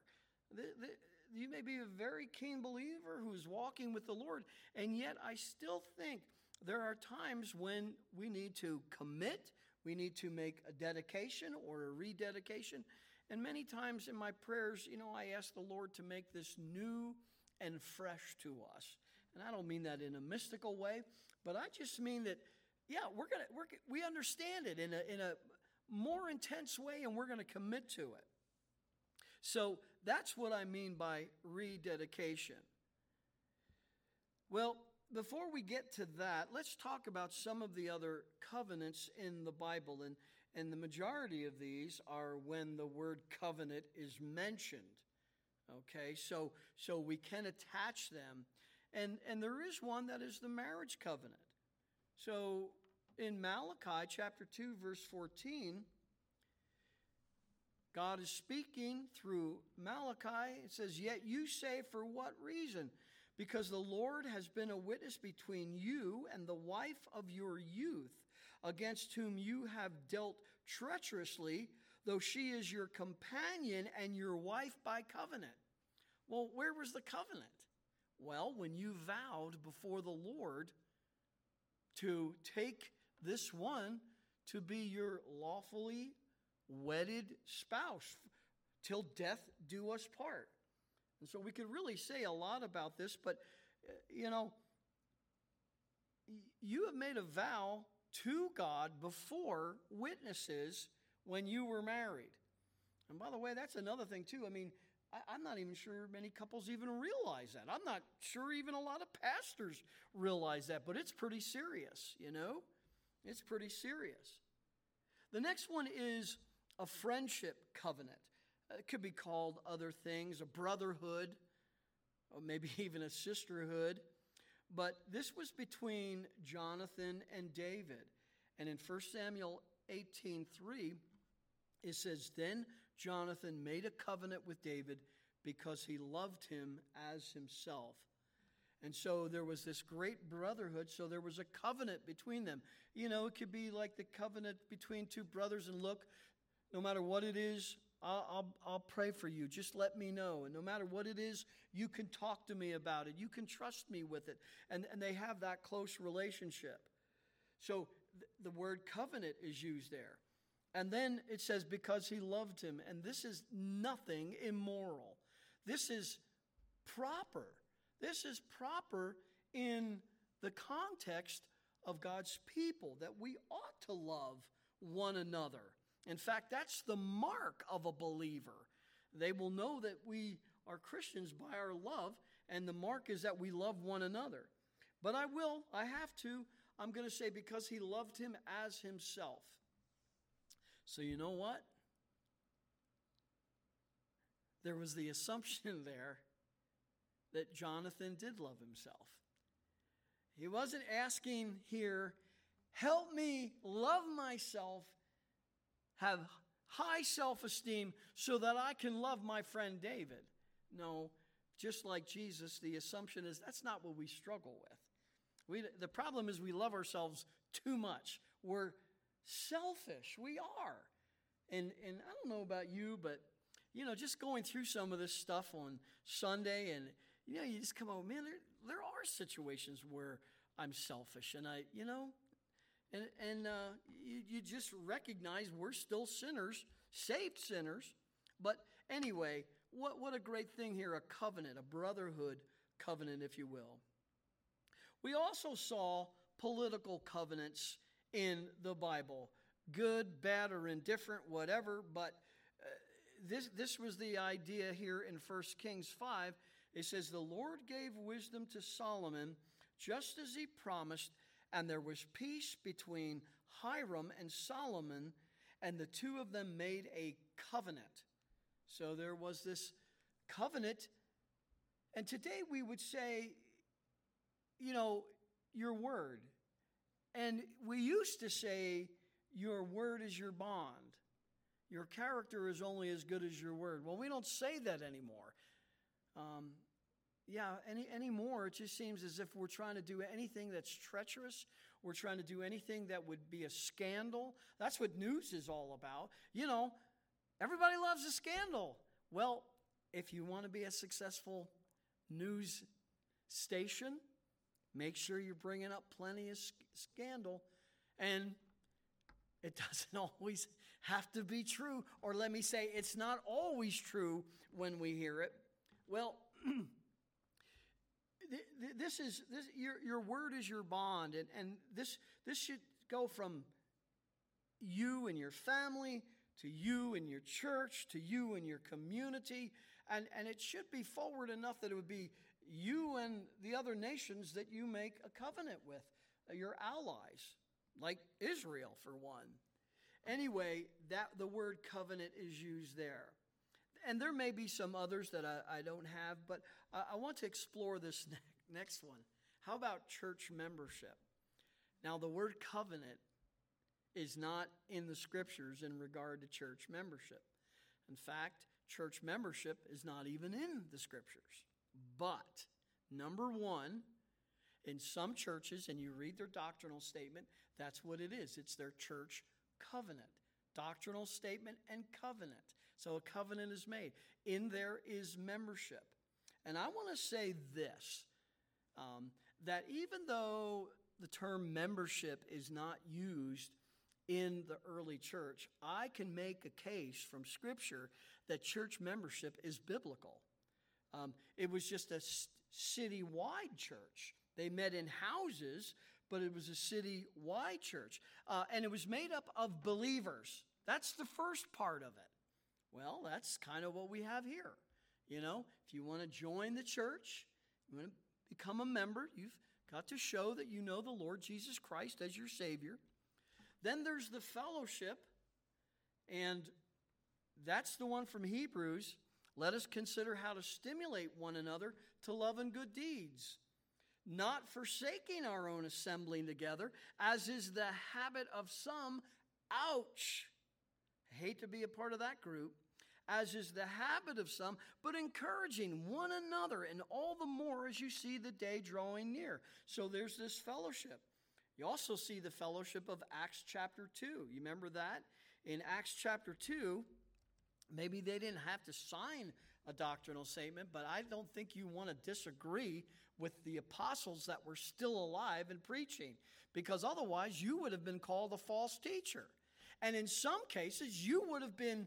You may be a very keen believer who's walking with the Lord, and yet I still think there are times when we need to commit, we need to make a dedication or a rededication, and many times in my prayers, you know, I ask the Lord to make this new and fresh to us. And I don't mean that in a mystical way, but I just mean that, yeah, we understand it in a more intense way, and we're going to commit to it. So that's what I mean by rededication. Well, before we get to that, let's talk about some of the other covenants in the Bible. And the majority of these are when the word covenant is mentioned. Okay, so we can attach them. And there is one that is the marriage covenant. So in Malachi chapter 2, verse 14, God is speaking through Malachi. It says, "Yet you say, for what reason? Because the Lord has been a witness between you and the wife of your youth, against whom you have dealt treacherously, though she is your companion and your wife by covenant." Well, where was the covenant? Well, when you vowed before the Lord to take this one to be your lawfully wedded spouse till death do us part. And so we could really say a lot about this, but you know, you have made a vow to God before witnesses when you were married. And by the way, that's another thing too. I mean, I'm not even sure many couples even realize that. I'm not sure even a lot of pastors realize that, but it's pretty serious, you know? It's pretty serious. The next one is a friendship covenant. It could be called other things, a brotherhood, or maybe even a sisterhood. But this was between Jonathan and David. And in 1 Samuel 18:3, It says, then Jonathan made a covenant with David because he loved him as himself. And so there was this great brotherhood. So there was a covenant between them. You know, it could be like the covenant between two brothers. And look, no matter what it is, I'll pray for you. Just let me know. And no matter what it is, you can talk to me about it. You can trust me with it. And they have that close relationship. So the word covenant is used there. And then it says, because he loved him. And this is nothing immoral. This is proper. This is proper in the context of God's people, that we ought to love one another. In fact, that's the mark of a believer. They will know that we are Christians by our love, and the mark is that we love one another. But I'm going to say, because he loved him as himself. So you know what? There was the assumption there that Jonathan did love himself. He wasn't asking here, help me love myself, have high self-esteem so that I can love my friend David. No, just like Jesus, the assumption is that's not what we struggle with. The problem is we love ourselves too much. We're selfish. We are. And I don't know about you, but, just going through some of this stuff on Sunday, and, you just come out, man, there are situations where I'm selfish. And you just recognize we're still sinners, saved sinners. But anyway, what a great thing here, a covenant, a brotherhood covenant, if you will. We also saw political covenants in the Bible, good, bad, or indifferent, whatever. But this was the idea here in 1 Kings 5. It says, the Lord gave wisdom to Solomon, just as he promised, and there was peace between Hiram and Solomon, and the two of them made a covenant. So there was this covenant, and today we would say, your word. And we used to say, your word is your bond. Your character is only as good as your word. Well, we don't say that anymore. Anymore, it just seems as if we're trying to do anything that's treacherous. We're trying to do anything that would be a scandal. That's what news is all about. Everybody loves a scandal. Well, if you want to be a successful news station, make sure you're bringing up plenty of scandal. And it doesn't always have to be true. Or let me say, it's not always true when we hear it. Well, your word is your bond. And this should go from you and your family to you and your church, to you and your community. And it should be forward enough that it would be you and the other nations that you make a covenant with, your allies, like Israel for one. Anyway, the word covenant is used there. And there may be some others that I don't have, but I want to explore this next one. How about church membership? Now, the word covenant is not in the scriptures in regard to church membership. In fact, church membership is not even in the scriptures. But, number one, in some churches, and you read their doctrinal statement, that's what it is. It's their church covenant. Doctrinal statement and covenant. So a covenant is made. In there is membership. And I want to say this, that even though the term membership is not used in the early church, I can make a case from Scripture that church membership is biblical. It was just a city-wide church. They met in houses, but it was a city-wide church. And it was made up of believers. That's the first part of it. Well, that's kind of what we have here. If you want to join the church, you want to become a member, you've got to show that you know the Lord Jesus Christ as your Savior. Then there's the fellowship, and that's the one from Hebrews. Let us consider how to stimulate one another to love and good deeds, not forsaking our own assembling together, as is the habit of some. Ouch! hate to be a part of that group, as is the habit of some, but encouraging one another, and all the more as you see the day drawing near. So there's this fellowship. You also see the fellowship of Acts chapter 2. You remember that? In Acts chapter 2, maybe they didn't have to sign a doctrinal statement, but I don't think you want to disagree with the apostles that were still alive and preaching, because otherwise you would have been called a false teacher. And in some cases, you would have been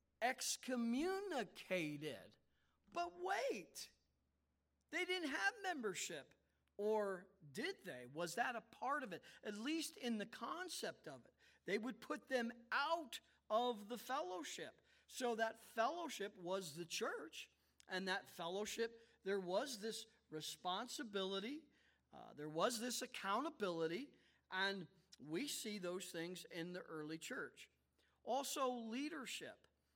excommunicated. But wait, they didn't have membership. Or did they? Was that a part of it? At least in the concept of it. They would put them out of the fellowship. So that fellowship was the church. And that fellowship, there was this responsibility. There was this accountability. And we see those things in the early church. Also, leadership.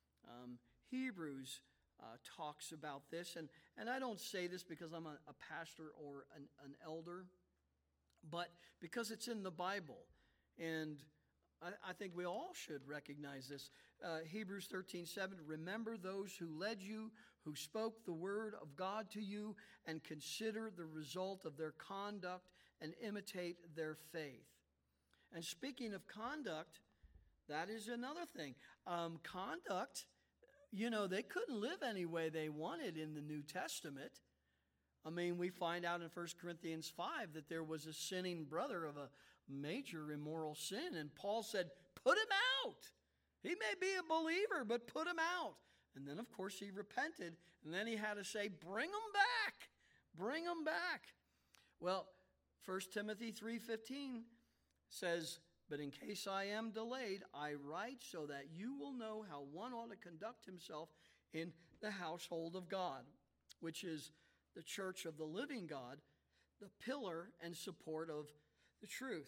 Hebrews talks about this. And I don't say this because I'm a pastor or an elder, but because it's in the Bible. And I think we all should recognize this. Hebrews 13:7, remember those who led you, who spoke the word of God to you, and consider the result of their conduct and imitate their faith. And speaking of conduct, that is another thing. Conduct, they couldn't live any way they wanted in the New Testament. I mean, we find out in 1 Corinthians 5 that there was a sinning brother of a major immoral sin. And Paul said, put him out. He may be a believer, but put him out. And then, of course, he repented. And then he had to say, bring him back. Bring him back. Well, 1 Timothy 3:15 says, but in case I am delayed, I write so that you will know how one ought to conduct himself in the household of God, which is the church of the living God, the pillar and support of the truth.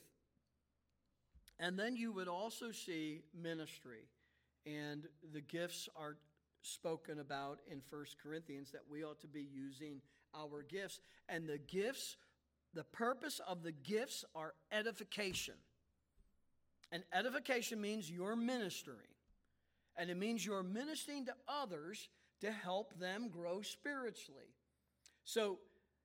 And then you would also see ministry. And the gifts are spoken about in 1 Corinthians, that we ought to be using our gifts. And the gifts, the purpose of the gifts are edification. And edification means you're ministering. And it means you're ministering to others to help them grow spiritually. So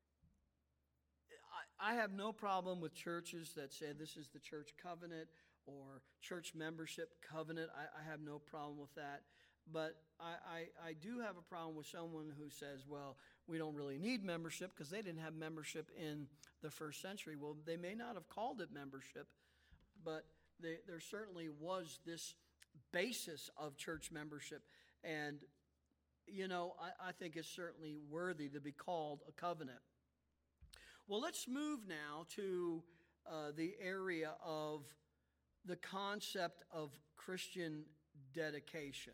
I have no problem with churches that say this is the church covenant or church membership covenant. I have no problem with that. But I do have a problem with someone who says, well, we don't really need membership because they didn't have membership in the first century. Well, they may not have called it membership, but there certainly was this basis of church membership. And, I think it's certainly worthy to be called a covenant. Well, let's move now to the area of the concept of Christian dedication.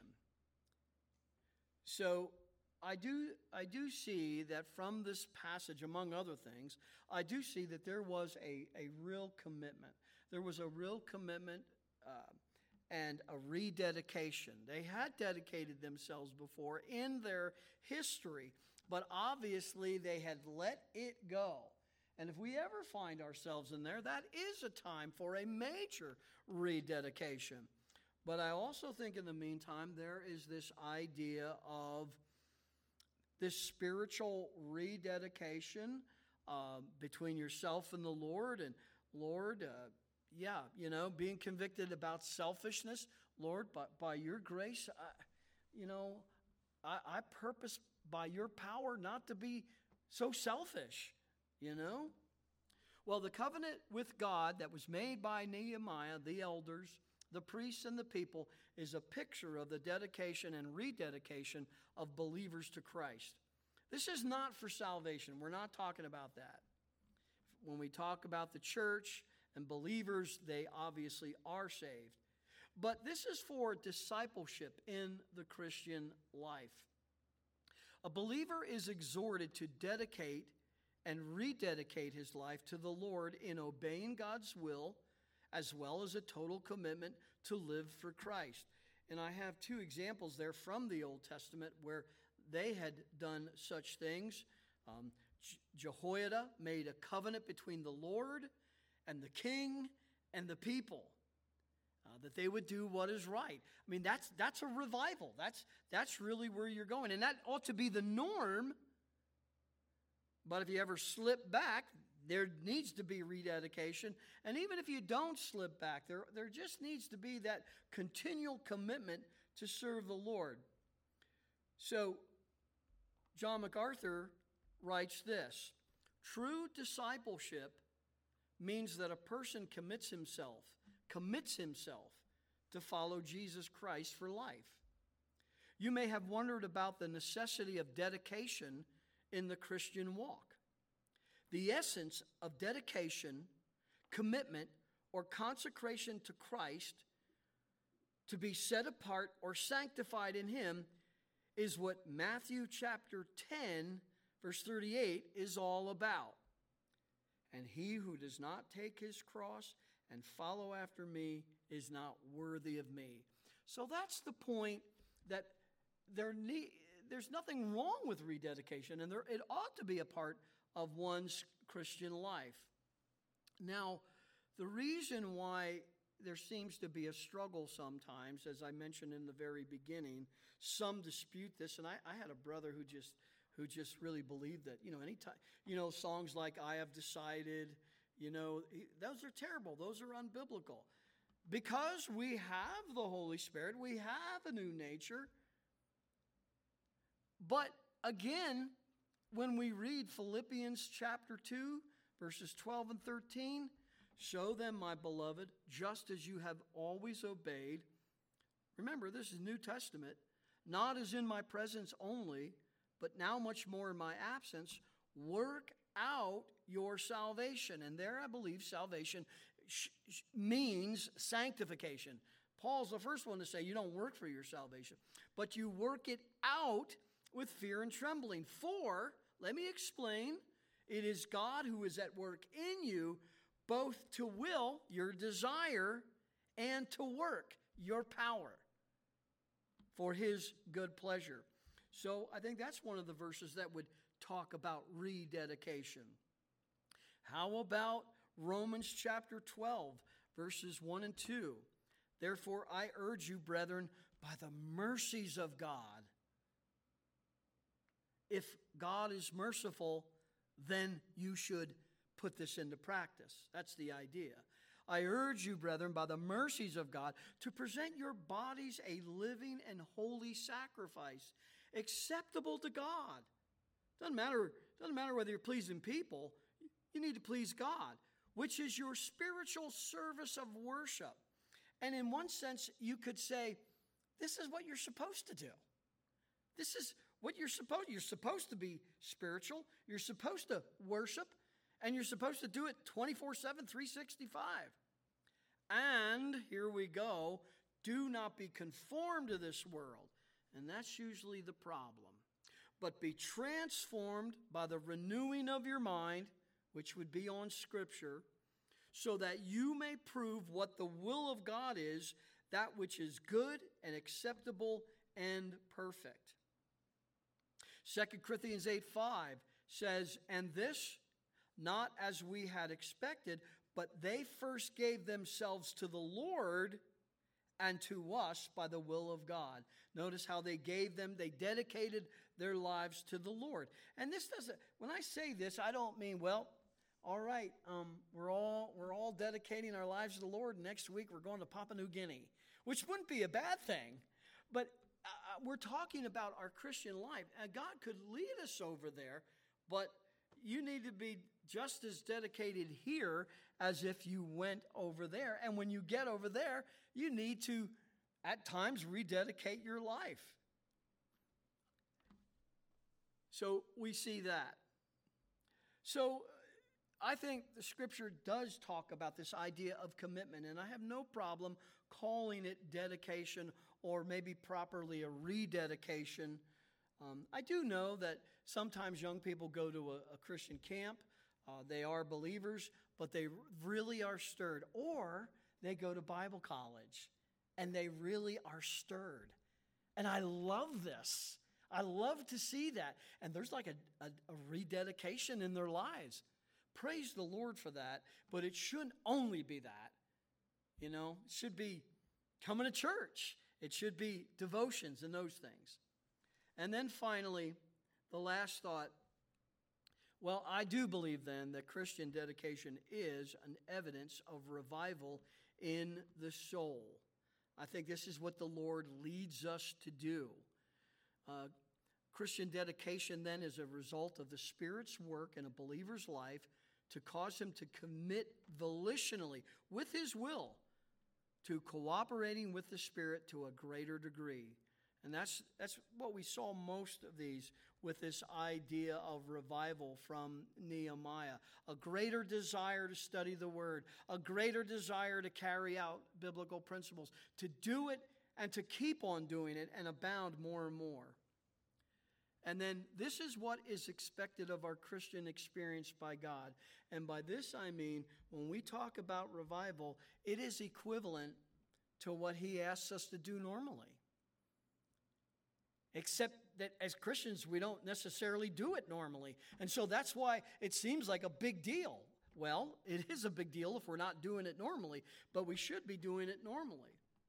So I do see that from this passage, among other things, I do see that there was a real commitment. There was a real commitment and a rededication. They had dedicated themselves before in their history, but obviously they had let it go. And if we ever find ourselves in there, that is a time for a major rededication. But I also think in the meantime, there is this idea of this spiritual rededication between yourself and the Lord. And Lord, being convicted about selfishness. Lord, by your grace, I purpose by your power not to be so selfish, Well, the covenant with God that was made by Nehemiah, the elders, the priests, and the people is a picture of the dedication and rededication of believers to Christ. This is not for salvation. We're not talking about that. When we talk about the church and believers, they obviously are saved. But this is for discipleship in the Christian life. A believer is exhorted to dedicate and rededicate his life to the Lord in obeying God's will, as well as a total commitment to live for Christ. And I have two examples there from the Old Testament where they had done such things. Jehoiada made a covenant between the Lord and the king and the people. that they would do what is right. I mean, that's a revival. That's really where you're going. And that ought to be the norm. But if you ever slip back, there needs to be rededication. And even if you don't slip back, there just needs to be that continual commitment to serve the Lord. So, John MacArthur writes this: true discipleship means that a person commits himself to follow Jesus Christ for life. You may have wondered about the necessity of dedication in the Christian walk. The essence of dedication, commitment, or consecration to Christ, to be set apart or sanctified in Him, is what Matthew chapter 10, verse 38 is all about. And he who does not take his cross and follow after me is not worthy of me. So that's the point, that there's nothing wrong with rededication, and it ought to be a part of one's Christian life. Now, the reason why there seems to be a struggle sometimes, as I mentioned in the very beginning, some dispute this, and I had a brother who just really believed that, anytime, songs like I Have Decided, those are terrible. Those are unbiblical. Because we have the Holy Spirit, we have a new nature. But again, when we read Philippians chapter 2, verses 12 and 13, show them, my beloved, just as you have always obeyed. Remember, this is New Testament. Not as in my presence only, but now much more in my absence. Work out your salvation. And there, I believe, salvation means sanctification. Paul's the first one to say you don't work for your salvation, but you work it out with fear and trembling. For, let me explain, it is God who is at work in you, both to will, your desire, and to work, your power, for His good pleasure. So I think that's one of the verses that would talk about rededication. How about Romans chapter 12, verses 1 and 2? Therefore, I urge you, brethren, by the mercies of God. If God is merciful, then you should put this into practice. That's the idea. I urge you, brethren, by the mercies of God, to present your bodies a living and holy sacrifice, acceptable to God. Doesn't matter whether you're pleasing people. You need to please God, which is your spiritual service of worship. And in one sense, you could say, this is what you're supposed to do. This is what you're supposed to be spiritual. You're supposed to worship, and you're supposed to do it 24/7, 365. And here we go, do not be conformed to this world. And that's usually the problem. But be transformed by the renewing of your mind, which would be on Scripture, so that you may prove what the will of God is, that which is good and acceptable and perfect. 2 Corinthians 8:5 says, and this, not as we had expected, but they first gave themselves to the Lord and to us by the will of God. Notice how they dedicated their lives to the Lord. And this doesn't, when I say this, I don't mean, well, all right, we're all dedicating our lives to the Lord. Next week we're going to Papua New Guinea, which wouldn't be a bad thing. But we're talking about our Christian life. And God could lead us over there, but you need to be just as dedicated here as if you went over there. And when you get over there, you need to, at times, rededicate your life. So we see that. So I think the Scripture does talk about this idea of commitment, and I have no problem calling it dedication or maybe properly a rededication. I do know that sometimes young people go to a Christian camp. They are believers, but they really are stirred. Or they go to Bible college, and they really are stirred. And I love this. I love to see that. And there's like a rededication in their lives. Praise the Lord for that. But it shouldn't only be that. It should be coming to church. It should be devotions and those things. And then finally, the last thought, well, I do believe then that Christian dedication is an evidence of revival in the soul. I think this is what the Lord leads us to do. Christian dedication then is a result of the Spirit's work in a believer's life to cause him to commit volitionally, with his will, to cooperating with the Spirit to a greater degree. And that's what we saw most of these with this idea of revival from Nehemiah. A greater desire to study the Word, a greater desire to carry out biblical principles, to do it and to keep on doing it and abound more and more. And then this is what is expected of our Christian experience by God. And by this I mean, when we talk about revival, it is equivalent to what He asks us to do normally. Except that as Christians, we don't necessarily do it normally. And so that's why it seems like a big deal. Well, it is a big deal if we're not doing it normally, but we should be doing it normally.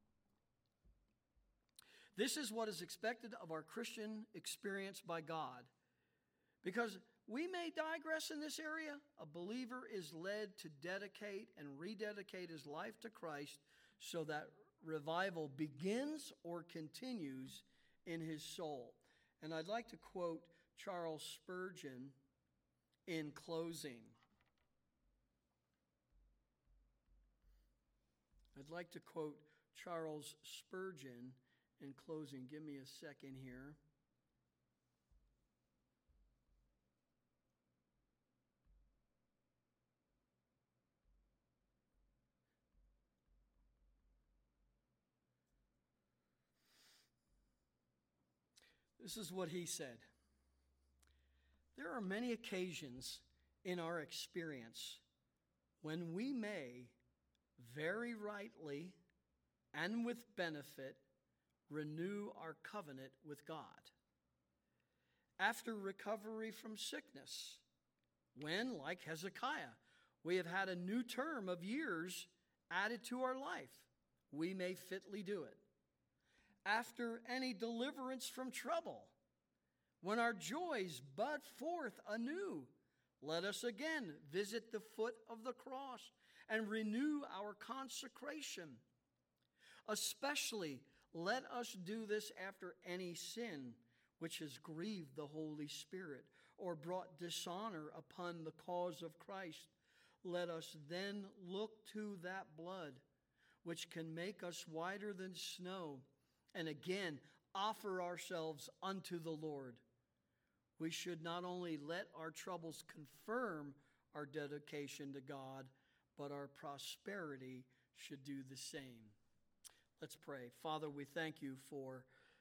This is what is expected of our Christian experience by God. Because we may digress in this area, a believer is led to dedicate and rededicate his life to Christ so that revival begins or continues in his soul. And I'd like to quote Charles Spurgeon in closing. I'd like to quote Charles Spurgeon in closing. Give me a second here. This is what he said. There are many occasions in our experience when we may very rightly and with benefit renew our covenant with God. After recovery from sickness, when, like Hezekiah, we have had a new term of years added to our life, we may fitly do it. After any deliverance from trouble, when our joys bud forth anew, let us again visit the foot of the cross and renew our consecration. Especially, let us do this after any sin which has grieved the Holy Spirit or brought dishonor upon the cause of Christ. Let us then look to that blood which can make us whiter than snow, and again offer ourselves unto the Lord. We should not only let our troubles confirm our dedication to God, but our prosperity should do the same. Let's pray. Father, we thank you for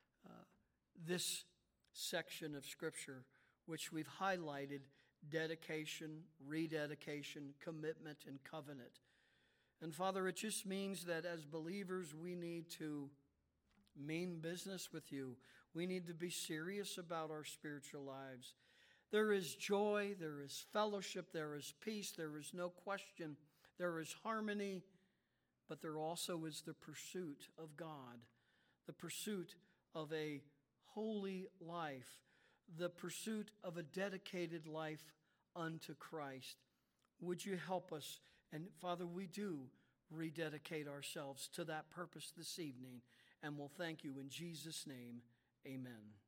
this section of Scripture, which we've highlighted: dedication, rededication, commitment, and covenant. And Father, it just means that as believers, we need to mean business with you. We need to be serious about our spiritual lives. There is joy, there is fellowship, there is peace, there is no question, there is harmony, but there also is the pursuit of God, the pursuit of a holy life, the pursuit of a dedicated life unto Christ. Would you help us? And Father, we do rededicate ourselves to that purpose this evening. And we'll thank you in Jesus' name. Amen.